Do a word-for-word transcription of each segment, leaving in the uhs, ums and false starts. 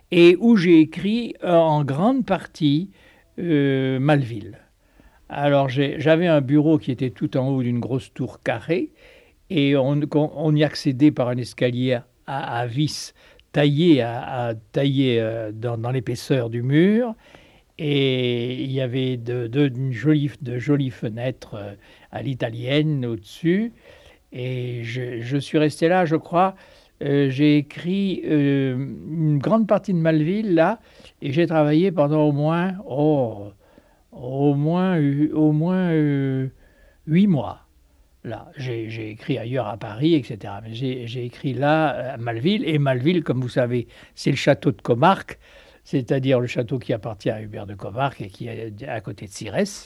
et où j'ai écrit euh, en grande partie euh, Malville. Alors j'ai, j'avais un bureau qui était tout en haut d'une grosse tour carrée et on, on y accédait par un escalier à, à vis taillé, à, à taillé euh, dans, dans l'épaisseur du mur. Et il y avait de, de, de, jolies, de jolies fenêtres euh, à l'italienne au-dessus. Et je, je suis resté là, je crois. Euh, j'ai écrit euh, une grande partie de Malville là, et j'ai travaillé pendant au moins, oh, au moins, euh, au moins euh, huit mois. Là, j'ai, j'ai écrit ailleurs à Paris, et cetera. Mais j'ai, j'ai écrit là à Malville. Et Malville, comme vous savez, c'est le château de Comarque, c'est-à-dire le château qui appartient à Hubert de Comarque et qui est à côté de Sirès.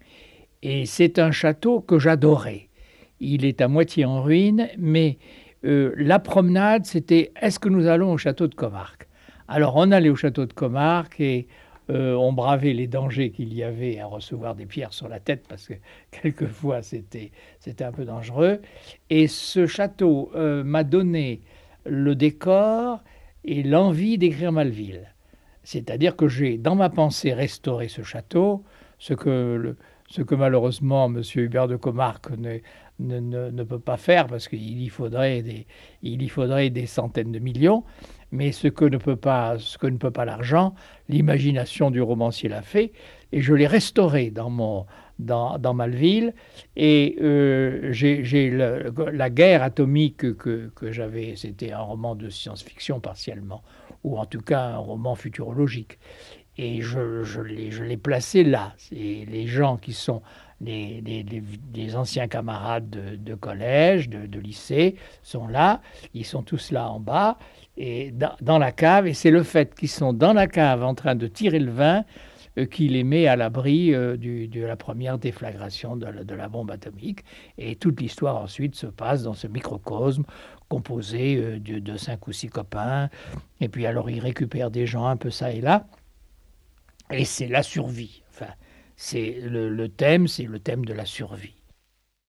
Et c'est un château que j'adorais. Il est à moitié en ruine, mais euh, la promenade, c'était est-ce que nous allons au château de Comarque? Alors on allait au château de Comarque et euh, on bravait les dangers qu'il y avait à recevoir des pierres sur la tête parce que quelquefois c'était, c'était un peu dangereux. Et ce château euh, m'a donné le décor et l'envie d'écrire Malville. C'est-à-dire que j'ai, dans ma pensée, restauré ce château, ce que, le, ce que malheureusement M. Hubert de Comarque ne, ne, ne, ne peut pas faire parce qu'il y faudrait des, il y faudrait des centaines de millions. Mais ce que ne peut pas, ce que ne peut pas l'argent, l'imagination du romancier l'a fait. Et je l'ai restauré dans, mon, dans, dans Malville. Et euh, j'ai, j'ai le, la guerre atomique que, que j'avais, c'était un roman de science-fiction partiellement, ou en tout cas un roman futurologique. Et je, je, l'ai, je l'ai placé là. Et les gens qui sont les, les, les, les anciens camarades de, de collège, de, de lycée, sont là. Ils sont tous là en bas, et dans, dans la cave. Et c'est le fait qu'ils sont dans la cave en train de tirer le vin euh, qui les met à l'abri euh, du, de la première déflagration de la, de la bombe atomique. Et toute l'histoire ensuite se passe dans ce microcosme composé euh, de, de cinq ou six copains. Et puis alors ils récupèrent des gens un peu ça et là. Et c'est la survie. Enfin, c'est le, le thème, c'est le thème de la survie.